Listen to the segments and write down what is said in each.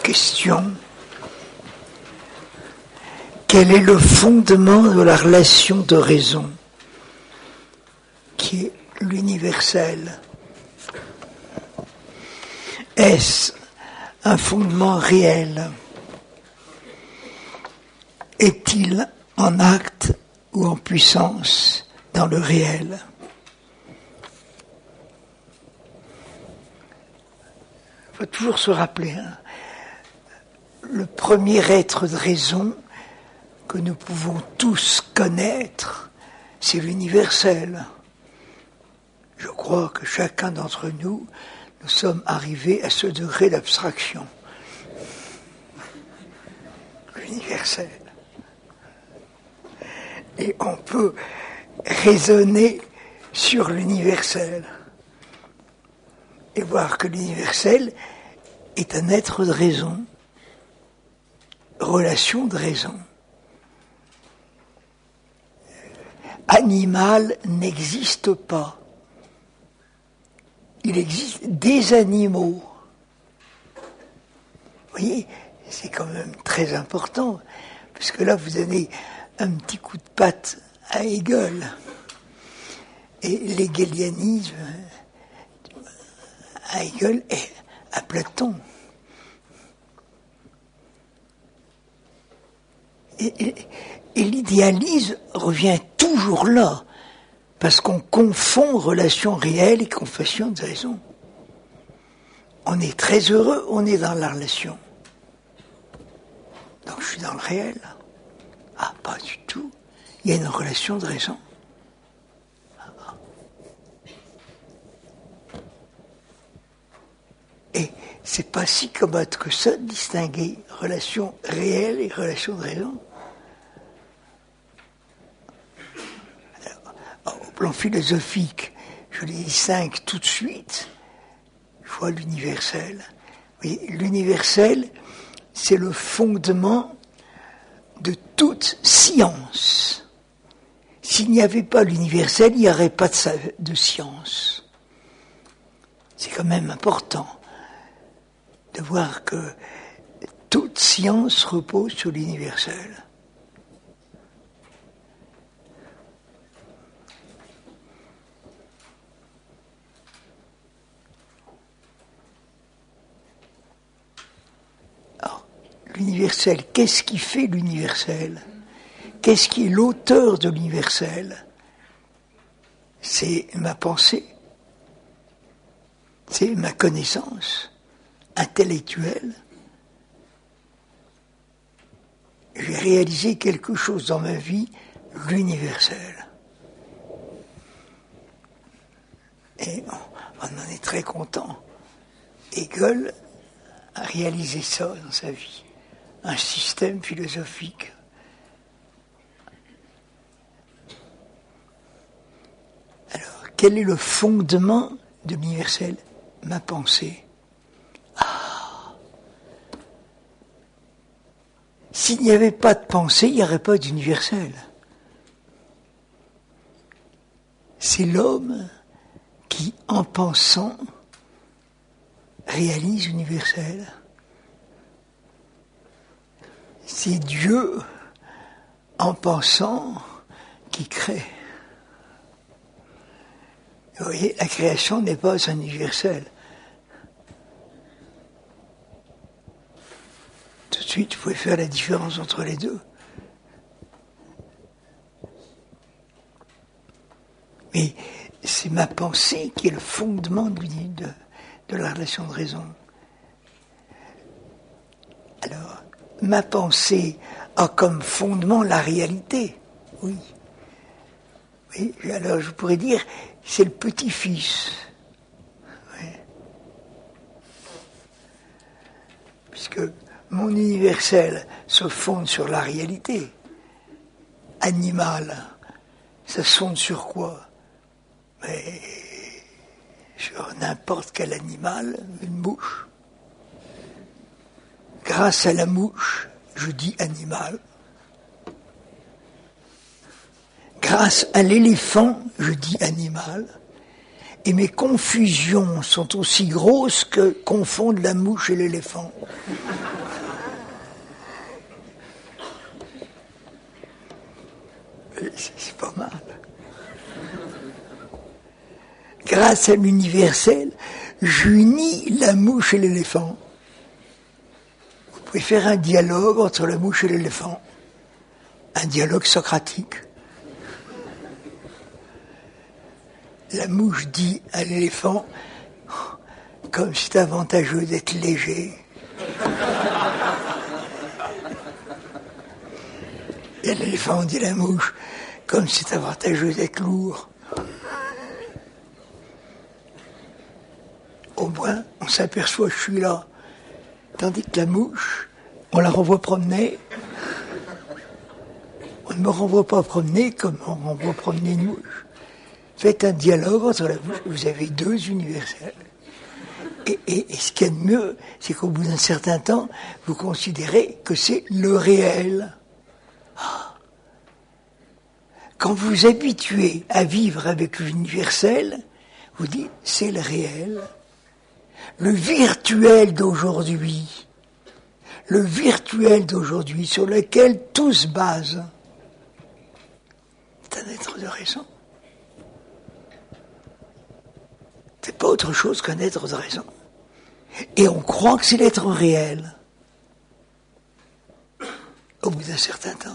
question. Quel est le fondement de la relation de raison, qui est l'universel? Est-ce un fondement réel? Est-il en acte ou en puissance dans le réel? Il faut toujours se rappeler, le premier être de raison que nous pouvons tous connaître, c'est l'universel. Je crois que chacun d'entre nous, nous sommes arrivés à ce degré d'abstraction. L'universel. Et on peut raisonner sur l'universel et voir que l'universel est un être de raison, relation de raison. Animal n'existe pas. Il existe des animaux. Vous voyez, c'est quand même très important, parce que là, vous donnez un petit coup de patte à Hegel. Et l'hégélianisme à Hegel et à Platon. Et l'idéalisme revient toujours là, parce qu'on confond relation réelle et confession de raison. On est très heureux, on est dans la relation. Donc je suis dans le réel. Ah, pas du tout. Il y a une relation de raison. Et c'est pas si commode que ça de distinguer relation réelle et relation de raison. Au plan philosophique, je les distingue tout de suite. Je vois l'universel. Oui, l'universel, c'est le fondement de toute science. S'il n'y avait pas l'universel, il n'y aurait pas de science. C'est quand même important de voir que toute science repose sur l'universel. L'universel, qu'est-ce qui fait l'universel? Qu'est-ce qui est l'auteur de l'universel? C'est ma pensée, c'est ma connaissance intellectuelle. J'ai réalisé quelque chose dans ma vie, l'universel. Et on en est très content. Hegel a réalisé ça dans sa vie. Un système philosophique. Alors, quel est le fondement de l'universel? Ma pensée. Ah. S'il n'y avait pas de pensée, il n'y aurait pas d'universel. C'est l'homme qui, en pensant, réalise l'universel. C'est Dieu, en pensant, qui crée. Vous voyez, la création n'est pas un universel. Tout de suite, vous pouvez faire la différence entre les deux. Mais c'est ma pensée qui est le fondement de la relation de raison. Alors, ma pensée a comme fondement la réalité, oui. Oui, alors je pourrais dire, c'est le petit-fils. Oui. Puisque mon universel se fonde sur la réalité. Animal, ça se fonde sur quoi? Mais sur n'importe quel animal, une mouche. Grâce à la mouche, je dis animal. Grâce à l'éléphant, je dis animal. Et mes confusions sont aussi grosses que confondre la mouche et l'éléphant. pas mal. Grâce à l'universel, j'unis la mouche et l'éléphant. Vous pouvez faire un dialogue entre la mouche et l'éléphant. Un dialogue socratique. La mouche dit à l'éléphant, comme c'est avantageux d'être léger. Et l'éléphant dit à la mouche, comme c'est avantageux d'être lourd. Au moins, on s'aperçoit que je suis là. Tandis que la mouche, on la renvoie promener. On ne me renvoie pas promener comme on renvoie promener une mouche. Faites un dialogue entre la mouche. Vous avez deux universels. Et ce qu'il y a de mieux, c'est qu'au bout d'un certain temps, vous considérez que c'est le réel. Quand vous vous habituez à vivre avec l'universel, vous dites, c'est le réel. Le virtuel d'aujourd'hui, sur lequel tout se base, c'est un être de raison. C'est pas autre chose qu'un être de raison. Et on croit que c'est l'être réel. Au bout d'un certain temps.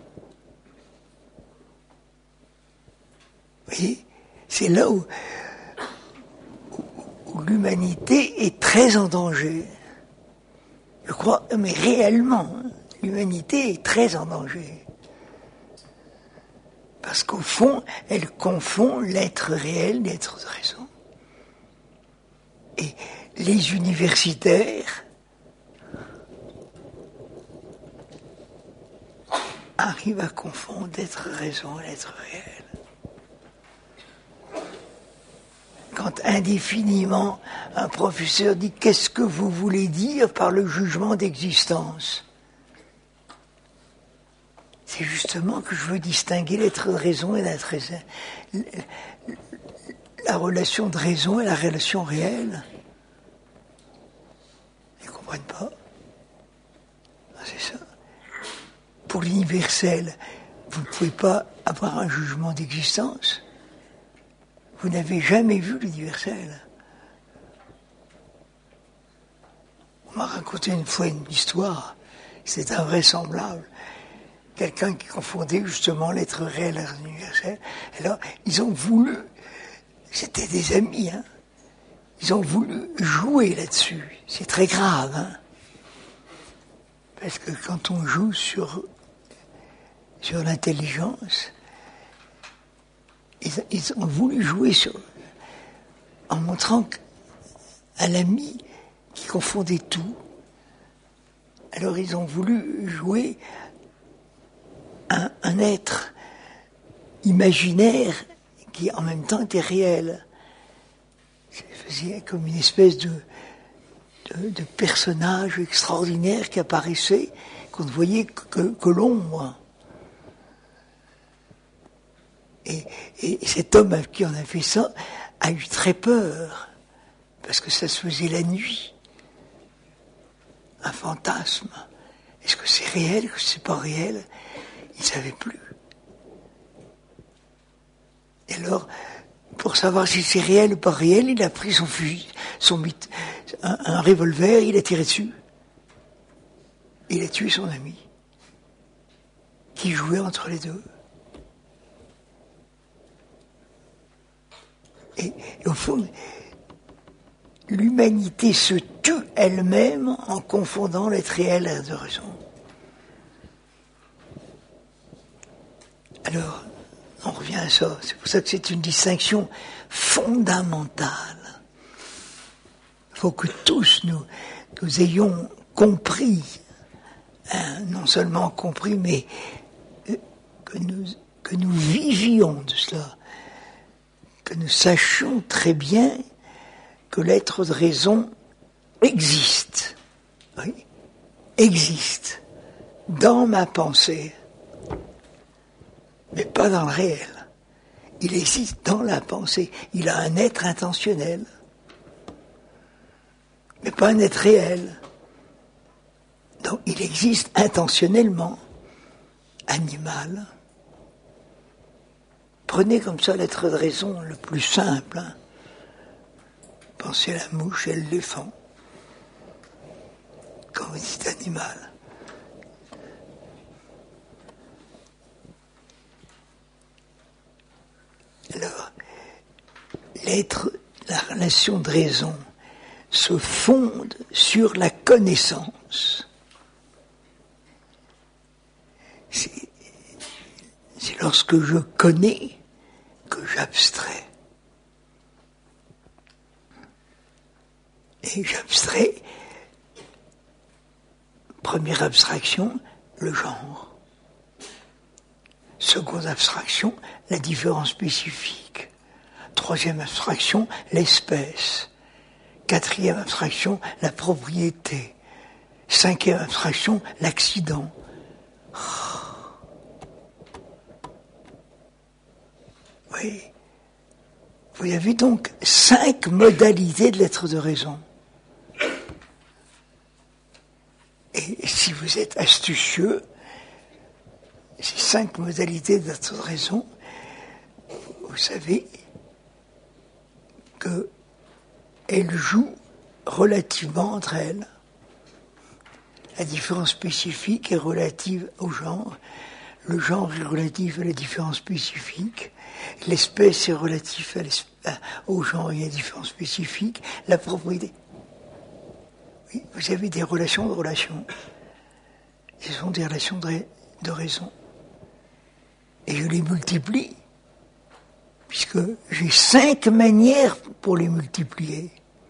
Vous voyez, c'est là où l'humanité est très en danger. Je crois, mais réellement, l'humanité est très en danger. Parce qu'au fond, elle confond l'être réel, l'être de raison. Et les universitaires arrivent à confondre l'être raison et l'être réel. Quand indéfiniment un professeur dit « Qu'est-ce que vous voulez dire par le jugement d'existence ?» C'est justement que je veux distinguer l'être de raison et l'être raison. La relation de raison et la relation réelle. Ils ne comprennent pas. C'est ça. Pour l'universel, vous ne pouvez pas avoir un jugement d'existence. Vous n'avez jamais vu l'universel. On m'a raconté une fois une histoire, c'est invraisemblable. Quelqu'un qui confondait justement l'être réel et l'universel. Alors, ils ont voulu, c'était des amis, hein, ils ont voulu jouer là-dessus. C'est très grave, hein. Parce que quand on joue sur l'intelligence, ils ont voulu jouer en montrant à l'ami qui confondait tout. Alors ils ont voulu jouer un être imaginaire qui en même temps était réel. C'était comme une espèce de personnage extraordinaire qui apparaissait, qu'on ne voyait que l'ombre. Et cet homme qui en a fait ça a eu très peur, parce que ça se faisait la nuit. Un fantasme. Est-ce que c'est réel, que c'est pas réel? Il ne savait plus. Et alors, pour savoir si c'est réel ou pas réel, il a pris son fusil, un revolver, il a tiré dessus. Il a tué son ami, qui jouait entre les deux. Et au fond, l'humanité se tue elle-même en confondant l'être réel et la raison. Alors, on revient à ça. C'est pour ça que c'est une distinction fondamentale. Il faut que tous nous ayons compris, hein, non seulement compris, mais que nous vivions de cela. Que nous sachions très bien que l'être de raison existe. Oui, existe dans ma pensée, mais pas dans le réel. Il existe dans la pensée. Il a un être intentionnel, mais pas un être réel. Donc il existe intentionnellement, animal. prenez comme ça l'être de raison le plus simple. Hein. Pensez à la mouche et l'éléphant. Quand vous dites animal. Alors, la relation de raison se fonde sur la connaissance. C'est lorsque je connais que j'abstrais. Et j'abstrais, première abstraction, le genre. Seconde abstraction, la différence spécifique. Troisième abstraction, l'espèce. Quatrième abstraction, la propriété. Cinquième abstraction, l'accident. Oui. Vous avez donc 5 modalités de l'être de raison. Et si vous êtes astucieux, ces 5 modalités de l'être de raison, vous savez qu'elles jouent relativement entre elles. La différence spécifique est relative au genre. Le genre est relatif à la différence spécifique. L'espèce est relative au genre et à la différence spécifique. La propriété. Oui, vous avez des relations de relations. Ce sont des relations de raison. Et je les multiplie, puisque j'ai 5 manières pour les multiplier.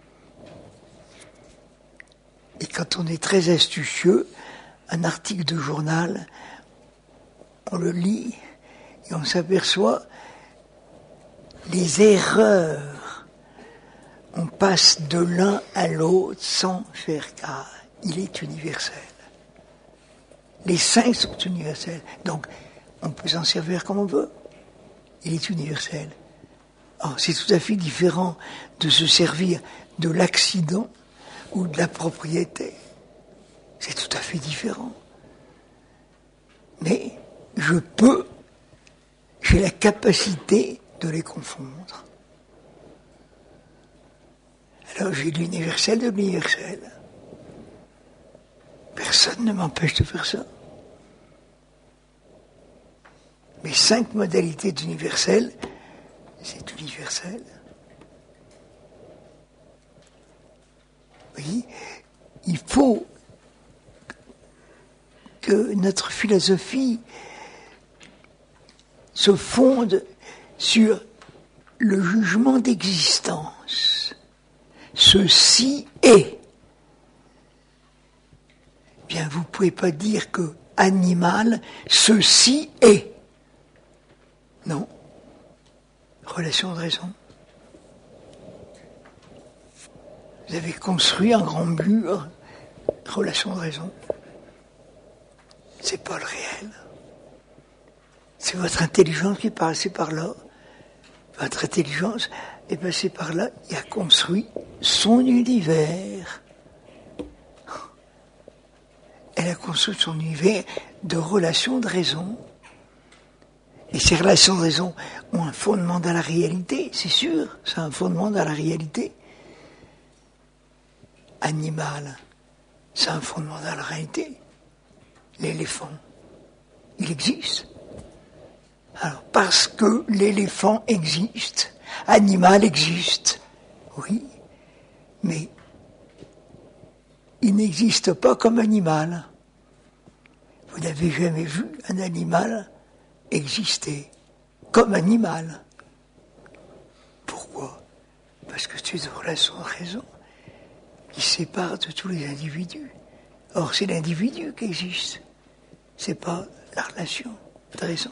Et quand on est très astucieux, un article de journal, on le lit et on s'aperçoit les erreurs. On passe de l'un à l'autre sans faire cas. Il est universel. Les 5 sont universels. Donc, on peut s'en servir comme on veut. Il est universel. Or, c'est tout à fait différent de se servir de l'accident ou de la propriété. C'est tout à fait différent. Mais j'ai la capacité de les confondre. Alors j'ai l'universel de l'universel. Personne ne m'empêche de faire ça. Mes 5 modalités d'universel, c'est universel. Oui, il faut que notre philosophie se fonde sur le jugement d'existence. Ceci est. Bien, vous ne pouvez pas dire que animal, ceci est. Non. Relation de raison. Vous avez construit un grand mur, relation de raison. C'est pas le réel. C'est votre intelligence qui est passée par là. Votre intelligence est passée par là et a construit son univers. Elle a construit son univers de relations de raison. Et ces relations de raison ont un fondement dans la réalité, c'est sûr, c'est un fondement dans la réalité. Animal, c'est un fondement dans la réalité. L'éléphant, il existe. Alors, parce que l'éléphant existe, animal existe, oui, mais il n'existe pas comme animal. Vous n'avez jamais vu un animal exister comme animal. Pourquoi? Parce que c'est une relation de raison qui sépare de tous les individus. Or, c'est l'individu qui existe. C'est pas la relation de raison.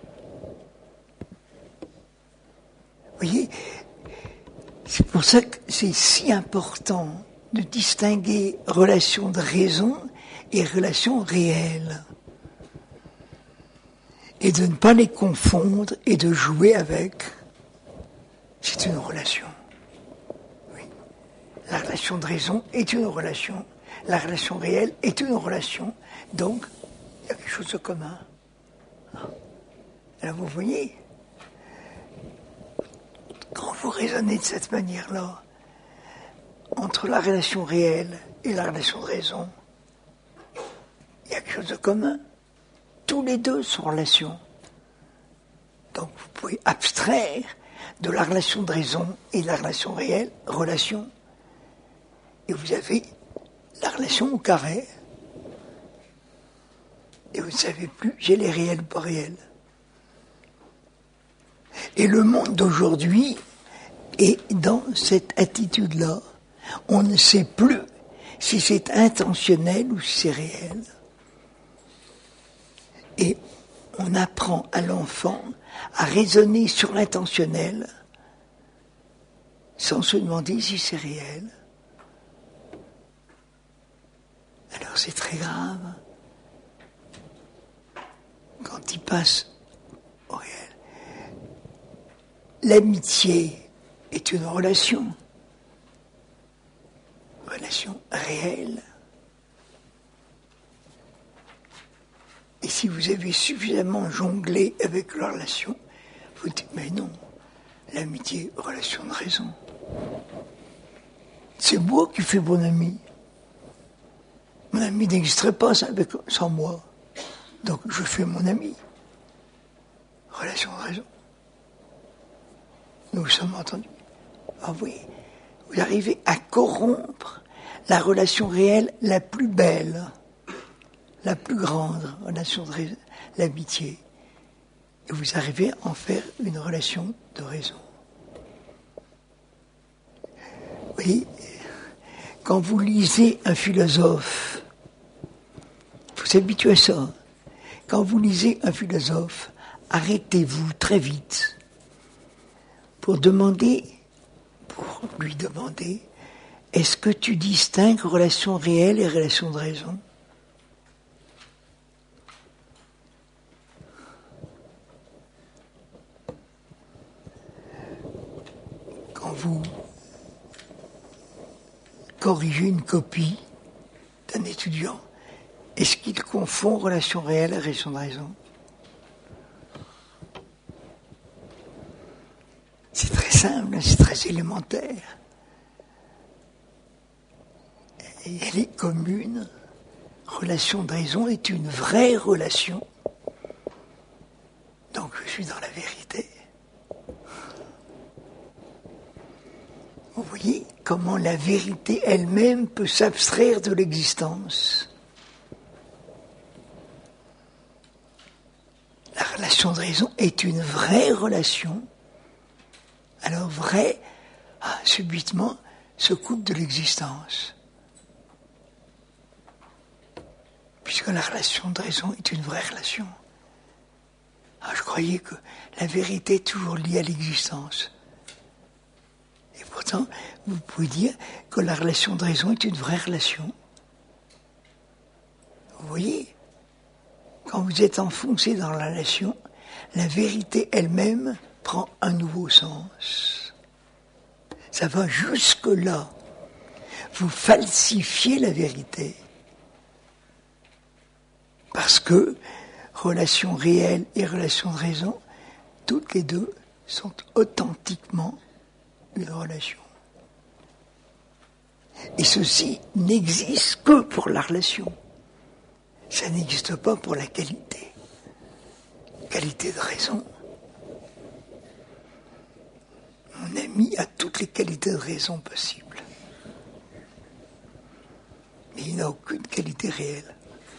Vous voyez, c'est pour ça que c'est si important de distinguer relation de raison et relation réelle. Et de ne pas les confondre et de jouer avec. C'est une relation. Oui. La relation de raison est une relation. La relation réelle est une relation. Donc, il y a quelque chose de commun. Alors vous voyez, vous raisonnez de cette manière-là, entre la relation réelle et la relation de raison, il y a quelque chose de commun. Tous les deux sont relations. Donc vous pouvez abstraire de la relation de raison et de la relation réelle, relation. Et vous avez la relation au carré. Et vous ne savez plus, j'ai les réels ou pas réels. Et le monde d'aujourd'hui est dans cette attitude-là. On ne sait plus si c'est intentionnel ou si c'est réel. Et on apprend à l'enfant à raisonner sur l'intentionnel sans se demander si c'est réel. Alors c'est très grave quand il passe au réel. L'amitié est une relation réelle. Et si vous avez suffisamment jonglé avec la relation, vous dites, mais non, l'amitié, relation de raison. C'est moi qui fais mon ami. Mon ami n'existerait pas sans moi. Donc je fais mon ami. Relation de raison. Nous sommes entendus. Ah oui, vous arrivez à corrompre la relation réelle la plus belle, la plus grande relation de l'amitié. Et vous arrivez à en faire une relation de raison. Oui, quand vous lisez un philosophe, il faut s'habituer à ça. Quand vous lisez un philosophe, arrêtez-vous très vite pour lui demander, est-ce que tu distingues relation réelle et relation de raison ? Quand vous corrigez une copie d'un étudiant, est-ce qu'il confond relation réelle et relation de raison ? C'est très simple, c'est très élémentaire. Et elle est commune. Relation de raison est une vraie relation. Donc je suis dans la vérité. Vous voyez comment la vérité elle-même peut s'abstraire de l'existence. La relation de raison est une vraie relation. Alors vrai, subitement, se coupe de l'existence. Puisque la relation de raison est une vraie relation. Je croyais que la vérité est toujours liée à l'existence. Et pourtant, vous pouvez dire que la relation de raison est une vraie relation. Vous voyez, quand vous êtes enfoncé dans la relation, la vérité elle-même prend un nouveau sens. Ça va jusque-là. Vous falsifiez la vérité. Parce que relation réelle et relation de raison, toutes les deux sont authentiquement une relation. Et ceci n'existe que pour la relation. Ça n'existe pas pour la qualité. Qualité de raison. Mon ami a toutes les qualités de raison possibles. Mais il n'a aucune qualité réelle.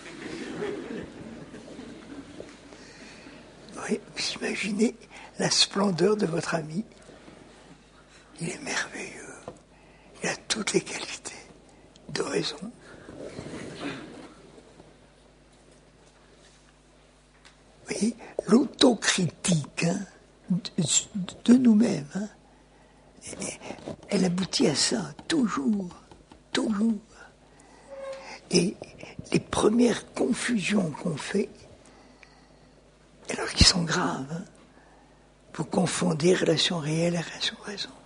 Oui, vous imaginez la splendeur de votre ami. Il est merveilleux. Il a toutes les qualités de raison. Vous voyez, l'autocritique de nous-mêmes, elle aboutit à ça, toujours. Et les premières confusions qu'on fait, alors qu'ils sont graves, vous confondez relation réelle et relation de raison.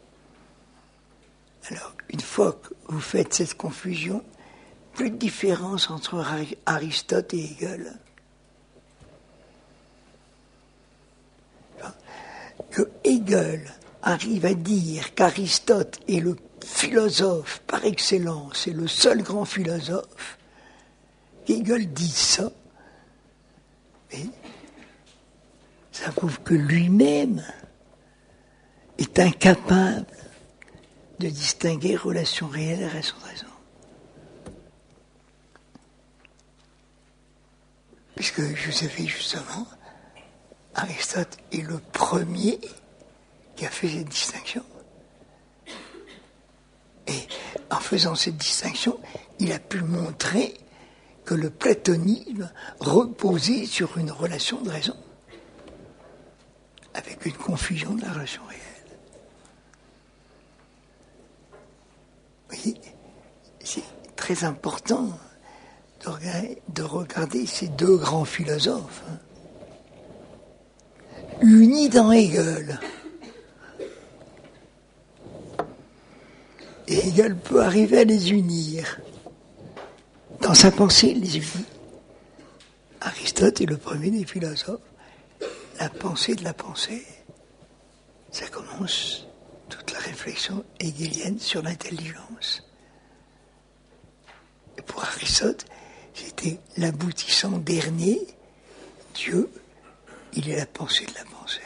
Alors, une fois que vous faites cette confusion, plus de différence entre Aristote et Hegel. Que Hegel arrive à dire qu'Aristote est le philosophe par excellence et le seul grand philosophe, Hegel dit ça, mais ça prouve que lui-même est incapable de distinguer relation réelle et relation de raison. Puisque, je vous ai dit justement, Aristote est le premier qui a fait cette distinction. Et en faisant cette distinction, il a pu montrer que le platonisme reposait sur une relation de raison, avec une confusion de la relation réelle. Vous voyez, c'est très important de regarder ces deux grands philosophes, unis dans Hegel. Et Hegel peut arriver à les unir. Dans sa pensée, il les unit. Aristote est le premier des philosophes. La pensée de la pensée, ça commence toute la réflexion hegelienne sur l'intelligence. Et pour Aristote, c'était l'aboutissant dernier. Dieu, il est la pensée de la pensée.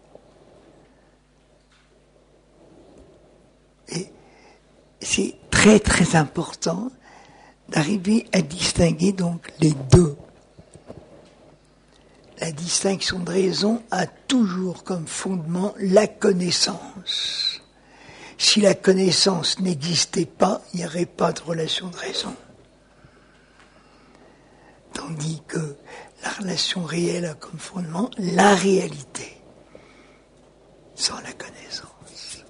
Et c'est très très important d'arriver à distinguer donc les deux. La distinction de raison a toujours comme fondement la connaissance. Si la connaissance n'existait pas, il n'y aurait pas de relation de raison. Tandis que la relation réelle a comme fondement la réalité, sans la connaissance.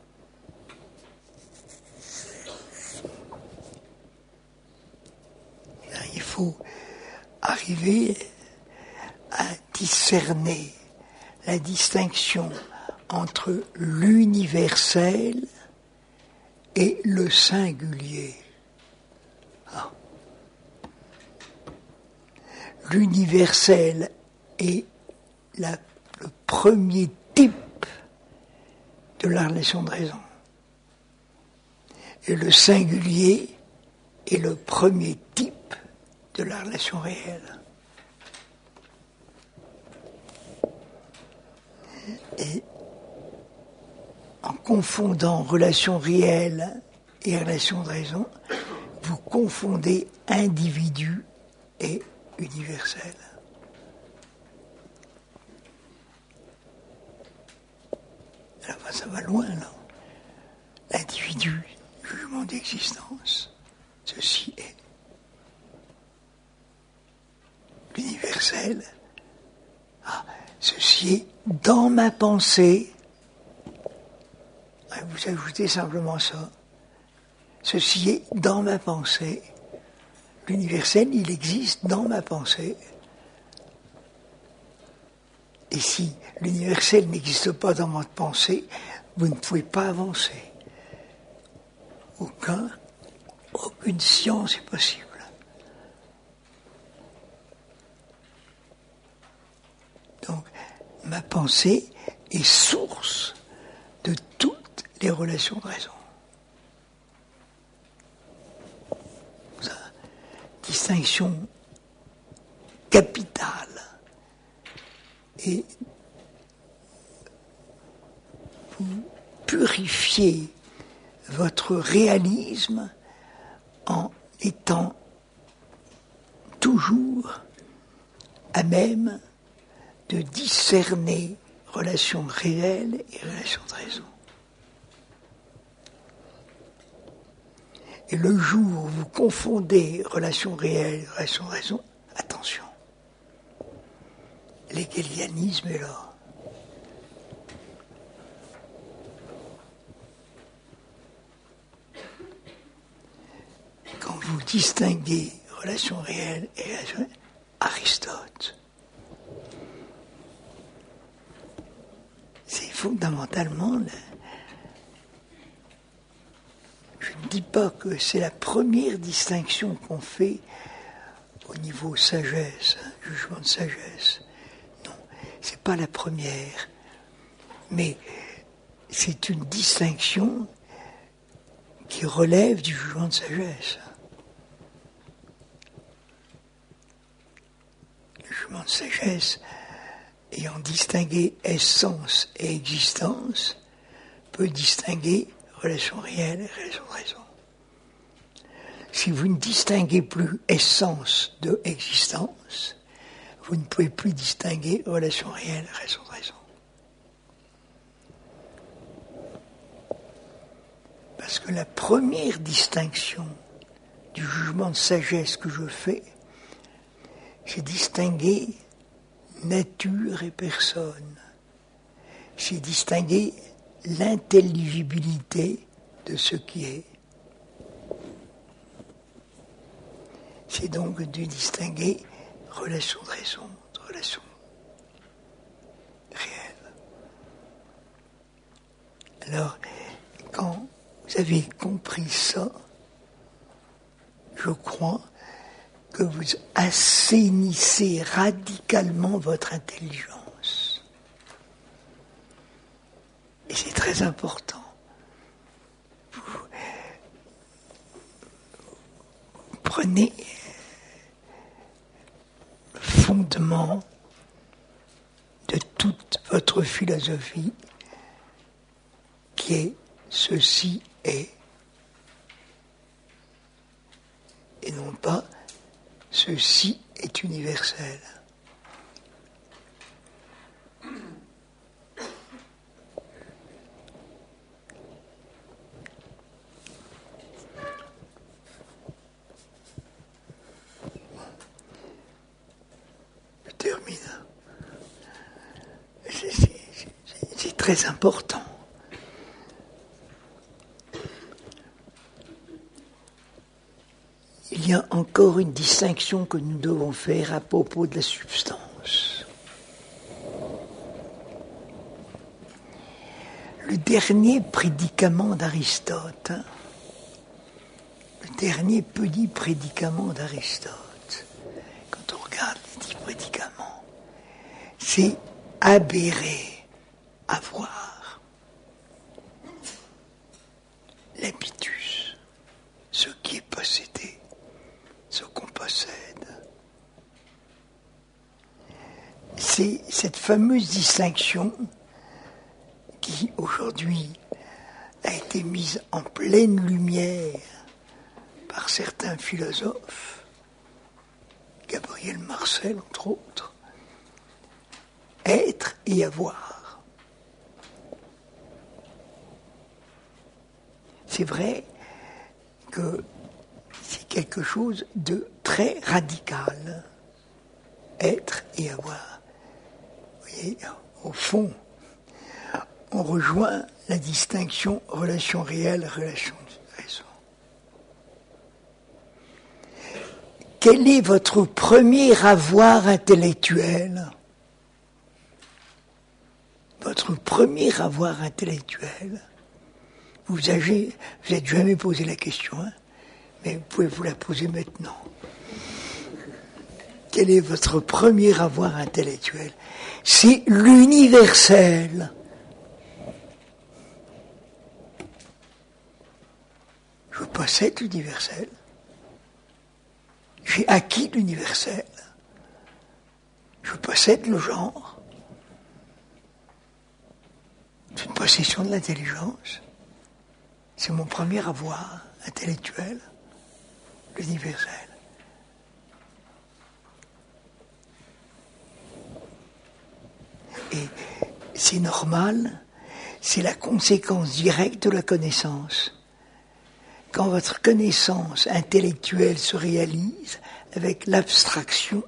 Là, il faut arriver à discerner la distinction entre l'universel et le singulier. Ah. L'universel est le premier type de la relation de raison. Et le singulier est le premier type de la relation réelle. Et en confondant relation réelle et relation de raison, vous confondez individu et universel. Alors ça va loin, là. L'individu, jugement d'existence, ceci est. L'universel, ceci est dans ma pensée. Vous ajoutez simplement ça. Ceci est dans ma pensée. L'universel, il existe dans ma pensée. Et si l'universel n'existe pas dans votre pensée, vous ne pouvez pas avancer. Aucune science est possible. Donc, ma pensée est source de toutes les relations de raison. Distinction capitale. Et vous purifiez votre réalisme en étant toujours à même de discerner relations réelles et relations de raison. Et le jour où vous confondez relations réelles et relations de raison, attention, l'hégélianisme est là. Quand vous distinguez relations réelles et relations, Aristote, c'est fondamentalement. Je ne dis pas que c'est la première distinction qu'on fait au niveau sagesse, jugement de sagesse. Non, c'est pas la première. Mais c'est une distinction qui relève du jugement de sagesse. Le jugement de sagesse, ayant distingué essence et existence, peut distinguer relation réelle et relation de raison. Si vous ne distinguez plus essence de existence, vous ne pouvez plus distinguer relation réelle et relation de raison. Parce que la première distinction du jugement de sagesse que je fais, c'est distinguer nature et personne. C'est distinguer l'intelligibilité de ce qui est. C'est donc de distinguer relation de raison de relation réelle. Alors, quand vous avez compris ça, je crois que vous assainissez radicalement votre intelligence. Et c'est très important. Vous prenez le fondement de toute votre philosophie qui est ceci est, et non pas ceci est universel. Je termine. C'est très important. Il y a encore une distinction que nous devons faire à propos de la substance. Le dernier prédicament d'Aristote, le dernier petit prédicament d'Aristote, quand on regarde les 10 prédicaments, c'est aberrer, avoir, l'habitus, ce qui est possédé, ce qu'on possède. C'est cette fameuse distinction qui aujourd'hui a été mise en pleine lumière par certains philosophes, Gabriel Marcel entre autres, être et avoir. C'est vrai que c'est quelque chose de très radical, être et avoir. Vous voyez, au fond, on rejoint la distinction relation réelle, relation de raison. Quel est votre premier avoir intellectuel ? Votre premier avoir intellectuel, vous n'êtes jamais posé la question, hein, mais vous pouvez vous la poser maintenant. Quel est votre premier avoir intellectuel ? C'est l'universel. Je possède l'universel. J'ai acquis l'universel. Je possède le genre. C'est une possession de l'intelligence. C'est mon premier avoir intellectuel, l'universel. Et c'est normal, c'est la conséquence directe de la connaissance. Quand votre connaissance intellectuelle se réalise avec l'abstraction,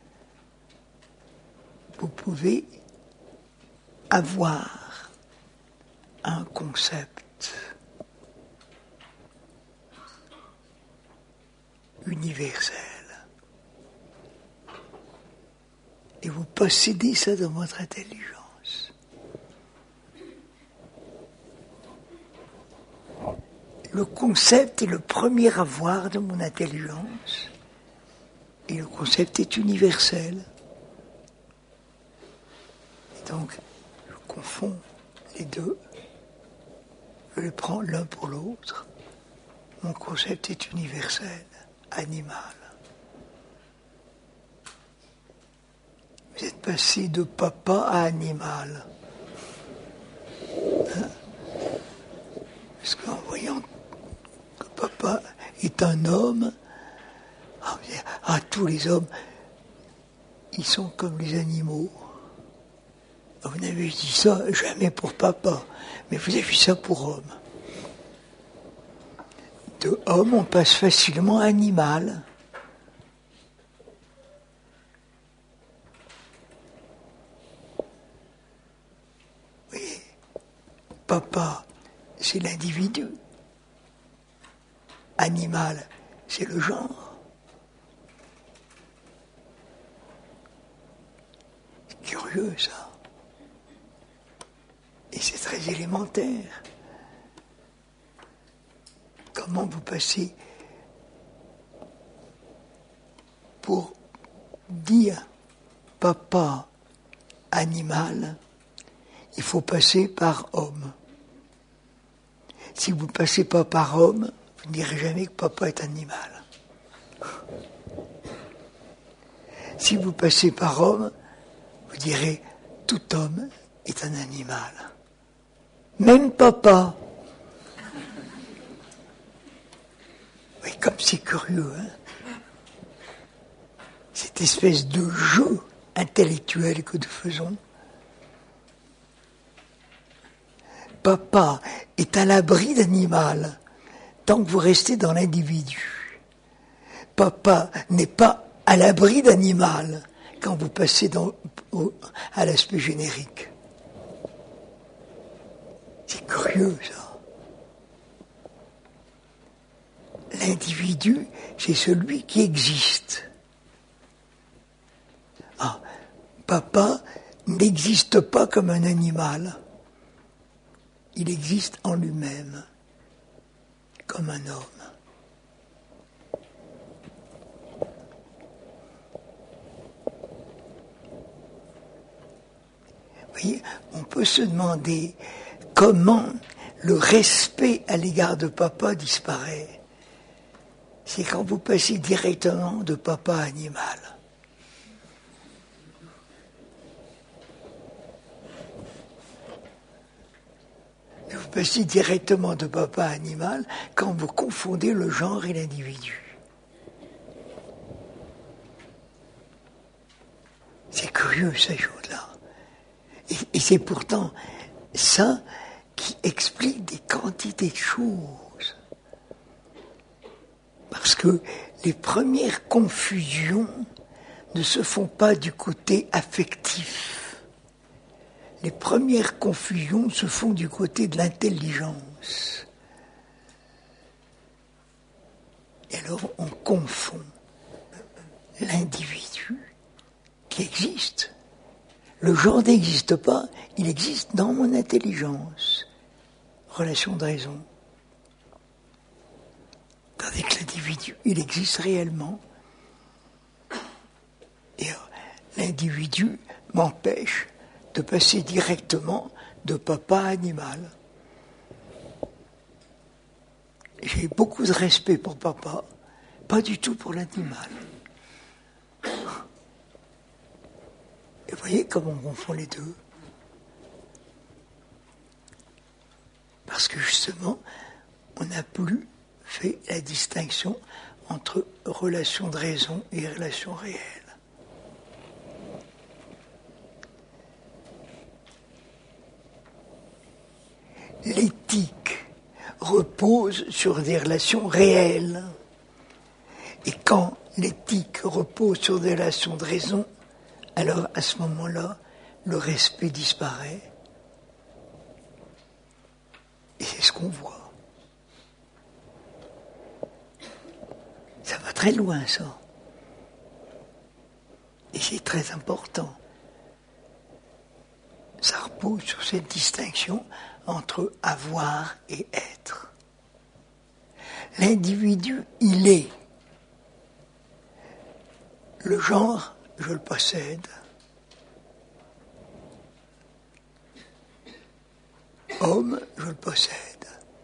vous pouvez avoir un concept universel. Et vous possédez ça dans votre intelligence. Le concept est le premier avoir de mon intelligence. Et le concept est universel. Et donc, je confonds les deux. je les prends l'un pour l'autre. Mon concept est universel, animal. Vous êtes passé de papa à animal. Hein? Parce qu'en voyant que papa est un homme, tous les hommes, ils sont comme les animaux. Vous n'avez dit ça jamais pour papa, mais vous avez vu ça pour homme. De homme, on passe facilement à animal. Oui, papa, c'est l'individu. Animal, c'est le genre. C'est curieux, ça. Et c'est très élémentaire. Comment vous passez pour dire papa animal, il faut passer par homme. Si vous ne passez pas par homme, vous ne direz jamais que papa est animal. Si vous passez par homme, vous direz tout homme est un animal. Même papa. Oui, comme c'est curieux, hein, cette espèce de jeu intellectuel que nous faisons. Papa est à l'abri d'animal tant que vous restez dans l'individu. Papa n'est pas à l'abri d'animal quand vous passez à l'aspect générique. C'est curieux, ça. L'individu, c'est celui qui existe. Papa n'existe pas comme un animal. Il existe en lui-même, comme un homme. Vous voyez, on peut se demander comment le respect à l'égard de papa disparaît. C'est quand vous passez directement de papa à animal. Vous passez directement de papa à animal quand vous confondez le genre et l'individu. C'est curieux, ces choses-là. Et c'est pourtant ça qui explique des quantités de choses. Parce que les premières confusions ne se font pas du côté affectif. Les premières confusions se font du côté de l'intelligence. Et alors on confond l'individu qui existe. Le genre n'existe pas, il existe dans mon intelligence. Relation de raison. Tandis que l'individu, il existe réellement. Et l'individu m'empêche de passer directement de papa à animal. J'ai beaucoup de respect pour papa, pas du tout pour l'animal. Et vous voyez comment on confond les deux. Parce que justement, on n'a plus fait la distinction entre relation de raison et relation réelle. L'éthique repose sur des relations réelles. Et quand l'éthique repose sur des relations de raison, alors à ce moment-là, le respect disparaît. Et c'est ce qu'on voit. Ça va très loin, ça. Et c'est très important. Ça repose sur cette distinction entre avoir et être. L'individu, il est. Le genre, je le possède. Homme, je le possède.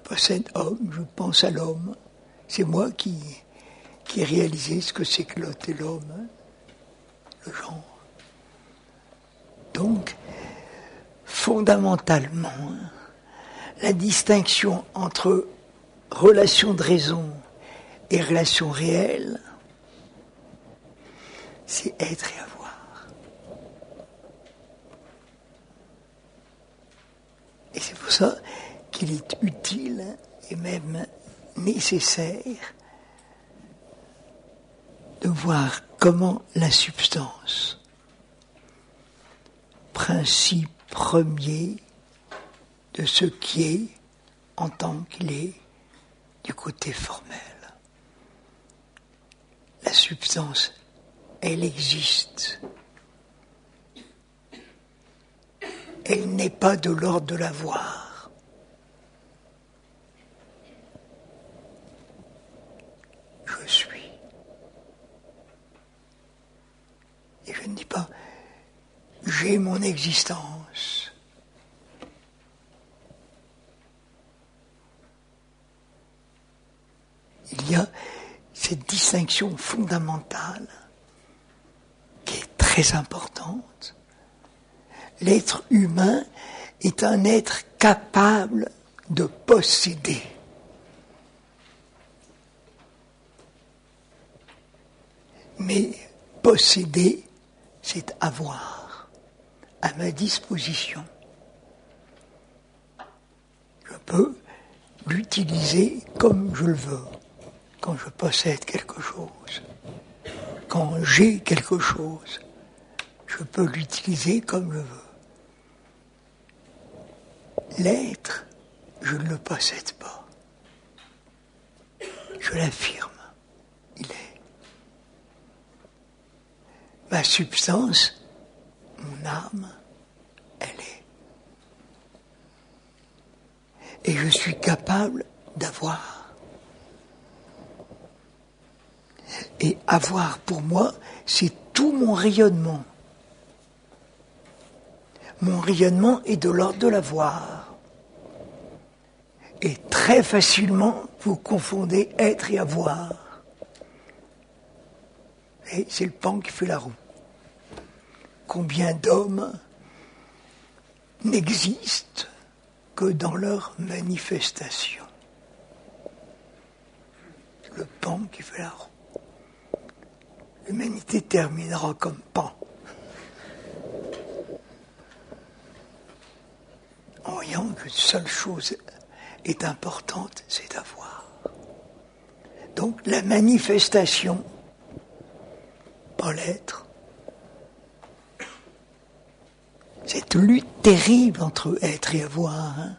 possède homme, je pense à l'homme. C'est moi qui ai réalisé ce que c'est que l'autre et l'homme, hein, le genre. Donc, fondamentalement, hein, la distinction entre relation de raison et relation réelle, c'est être et avoir. Et c'est pour ça qu'il est utile et même nécessaire de voir comment la substance, principe premier de ce qui est en tant qu'il est du côté formel. La substance, elle existe. Elle n'est pas de l'ordre de l'avoir. Je suis. Et je ne dis pas j'ai mon existence. Il y a cette distinction fondamentale qui est très importante. L'être humain est un être capable de posséder. Mais posséder, c'est avoir à ma disposition. Je peux l'utiliser comme je le veux, quand je possède quelque chose, quand j'ai quelque chose, je peux l'utiliser comme je veux. L'être, je ne le possède pas. Je l'affirme, il est. Ma substance, mon âme, elle est. Et je suis capable d'avoir. Et avoir pour moi, c'est tout mon rayonnement. Mon rayonnement est de l'ordre de l'avoir. Et très facilement, vous confondez être et avoir. Et c'est le pan qui fait la roue. Combien d'hommes n'existent que dans leur manifestation. Le pan qui fait la roue. L'humanité terminera comme pan. En voyant qu'une seule chose est importante, c'est d'avoir. Donc la manifestation, pas l'être, cette lutte terrible entre être et avoir, hein,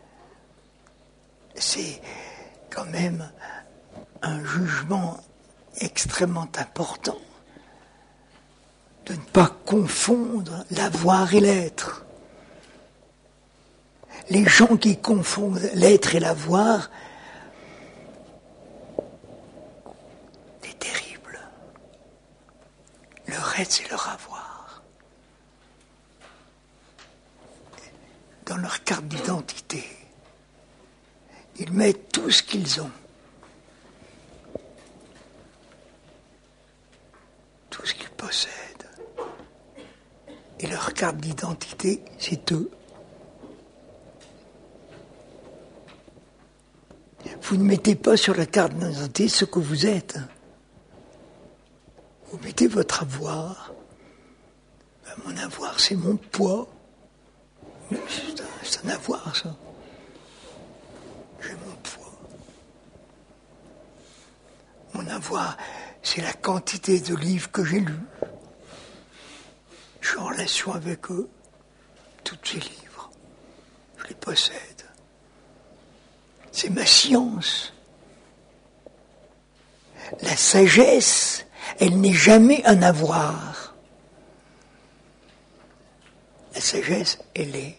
c'est quand même un jugement extrêmement important de ne pas confondre l'avoir et l'être. Les gens qui confondent l'être et l'avoir, c'est terrible. Leur être, c'est leur avoir. Dans leur carte d'identité, ils mettent tout ce qu'ils ont. Tout ce qu'ils possèdent. Et leur carte d'identité, c'est eux. Vous ne mettez pas sur la carte d'identité ce que vous êtes. Vous mettez votre avoir. Ben, mon avoir, c'est mon poids. C'est un avoir, ça. J'ai mon poids. Mon avoir, c'est la quantité de livres que j'ai lus. Je suis en relation avec eux. Tous ces livres, je les possède. C'est ma science. La sagesse, elle n'est jamais un avoir. La sagesse, elle est.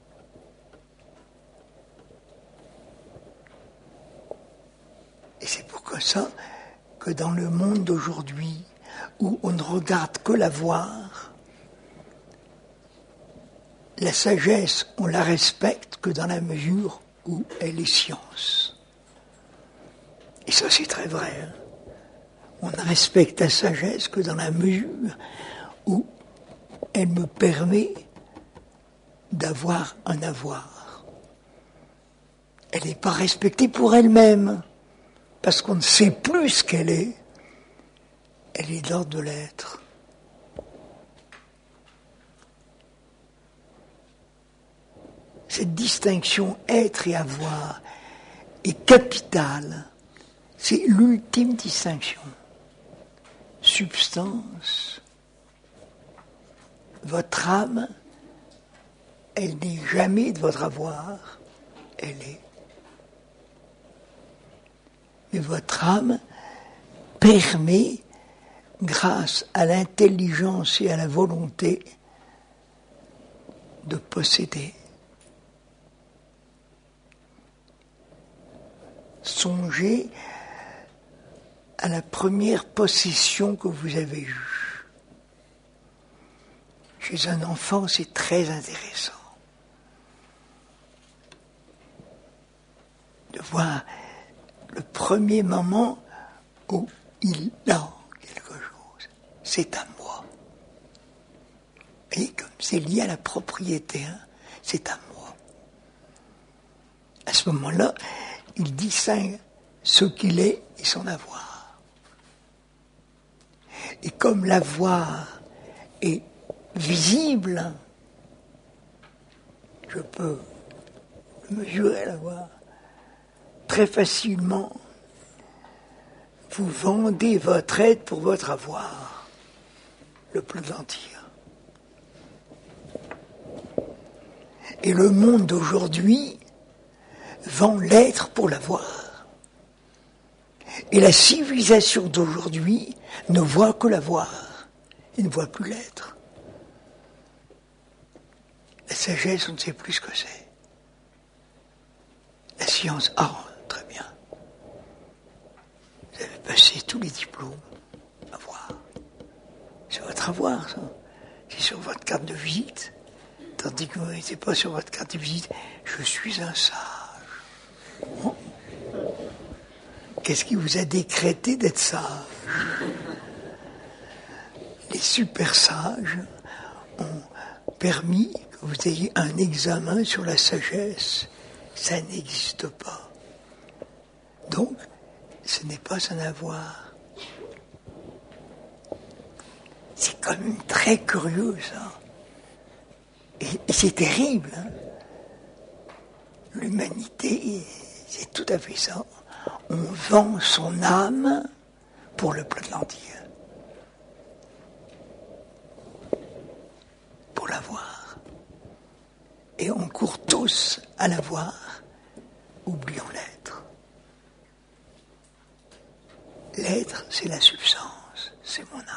Et c'est pourquoi ça que dans le monde d'aujourd'hui, où on ne regarde que l'avoir, la sagesse, on la respecte que dans la mesure où elle est science. Et ça, c'est très vrai. Hein. On ne respecte la sagesse que dans la mesure où elle me permet d'avoir un avoir. Elle n'est pas respectée pour elle-même, parce qu'on ne sait plus ce qu'elle est. Elle est l'ordre de l'être. Cette distinction être et avoir est capitale. C'est l'ultime distinction. Substance, votre âme, elle n'est jamais de votre avoir, elle est. Mais votre âme permet, grâce à l'intelligence et à la volonté, de posséder. Songez à la première possession que vous avez eue. Chez un enfant, c'est très intéressant de voir le premier moment où il a quelque chose. C'est à moi. Et comme c'est lié à la propriété, hein, c'est à moi. À ce moment-là, il distingue ce qu'il est et son avoir. Et comme l'avoir est visible, je peux mesurer l'avoir très facilement. Vous vendez votre être pour votre avoir, le plus entier. Et le monde d'aujourd'hui vend l'être pour l'avoir. Et la civilisation d'aujourd'hui ne voit que l'avoir, et ne voit plus l'être. La sagesse, on ne sait plus ce que c'est. La science, très bien. Vous avez passé tous les diplômes, avoir. C'est votre avoir, ça. C'est sur votre carte de visite. Tandis que vous n'étiez pas sur votre carte de visite. Je suis un sage. Bon. Qu'est-ce qui vous a décrété d'être sage? Les super sages ont permis que vous ayez un examen sur la sagesse. Ça n'existe pas. Donc, ce n'est pas un avoir. C'est quand même très curieux, ça. Et c'est terrible. Hein. L'humanité, c'est tout à fait ça. On vend son âme pour le plus entier. Pour l'avoir. Et on court tous à l'avoir, oublions l'être. L'être, c'est la substance, c'est mon âme.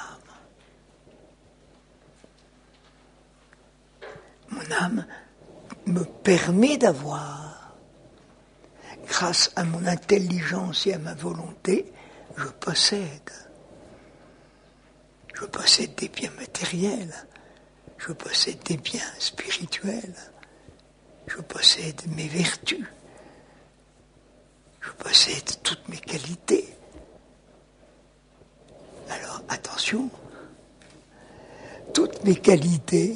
Mon âme me permet d'avoir, grâce à mon intelligence et à ma volonté, je possède. Je possède des biens matériels, je possède des biens spirituels, je possède mes vertus, je possède toutes mes qualités. Alors attention, toutes mes qualités,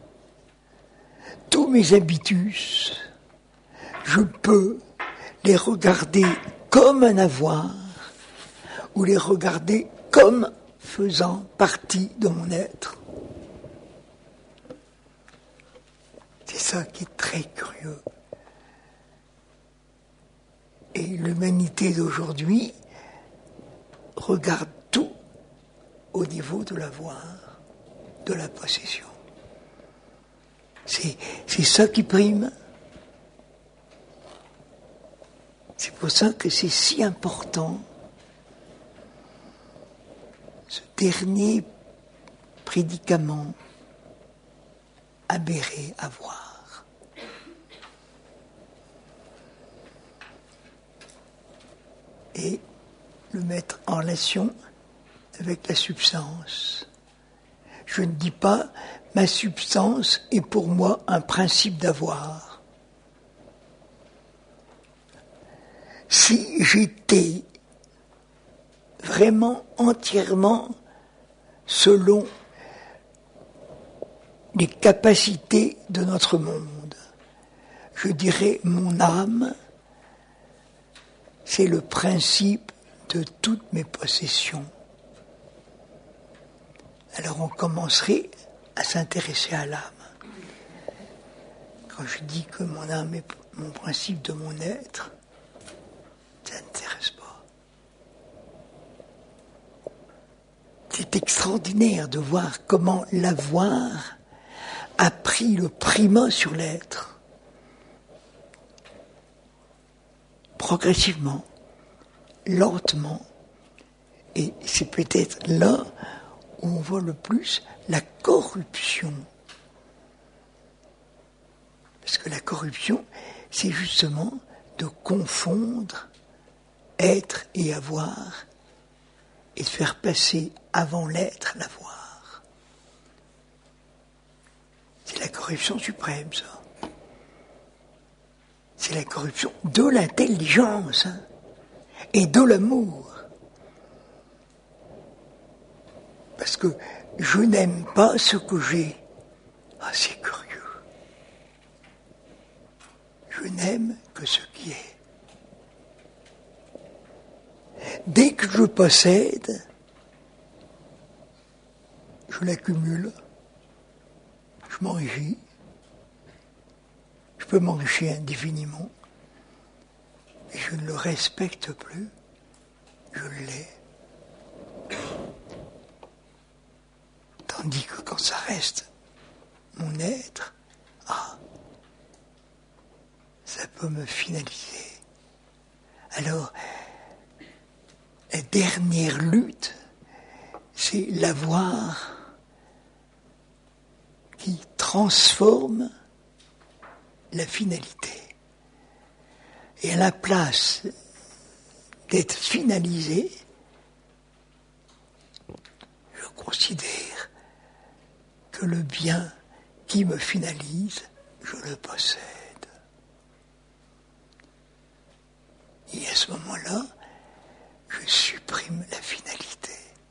tous mes habitus, je peux les regarder comme un avoir ou les regarder comme faisant partie de mon être. C'est ça qui est très curieux. Et l'humanité d'aujourd'hui regarde tout au niveau de l'avoir, de la possession. C'est ça qui prime. C'est pour ça que c'est si important, ce dernier prédicament, aberré, avoir. Et le mettre en relation avec la substance. Je ne dis pas, ma substance est pour moi un principe d'avoir. si j'étais vraiment entièrement selon les capacités de notre monde, je dirais mon âme, c'est le principe de toutes mes possessions. Alors on commencerait à s'intéresser à l'âme. Quand je dis que mon âme est mon principe de mon être, ça ne t'intéresse pas. C'est extraordinaire de voir comment l'avoir a pris le primat sur l'être. Progressivement, lentement, et c'est peut-être là où on voit le plus la corruption. Parce que la corruption, c'est justement de confondre être et avoir, et de faire passer avant l'être l'avoir. C'est la corruption suprême, ça. C'est la corruption de l'intelligence, hein, et de l'amour. Parce que je n'aime pas ce que j'ai. Ah, c'est curieux. Je n'aime que ce qui est. Dès que je possède, je l'accumule, je m'enrichis, je peux m'enrichir indéfiniment, et je ne le respecte plus, je l'ai. Tandis que quand ça reste mon être, ça peut me finaliser. Alors, la dernière lutte, c'est l'avoir qui transforme la finalité. Et à la place d'être finalisé, je considère que le bien qui me finalise, je le possède. Et à ce moment-là, je supprime la finalité.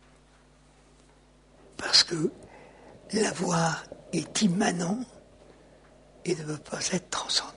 Parce que l'avoir est immanent et ne peut pas être transcendé.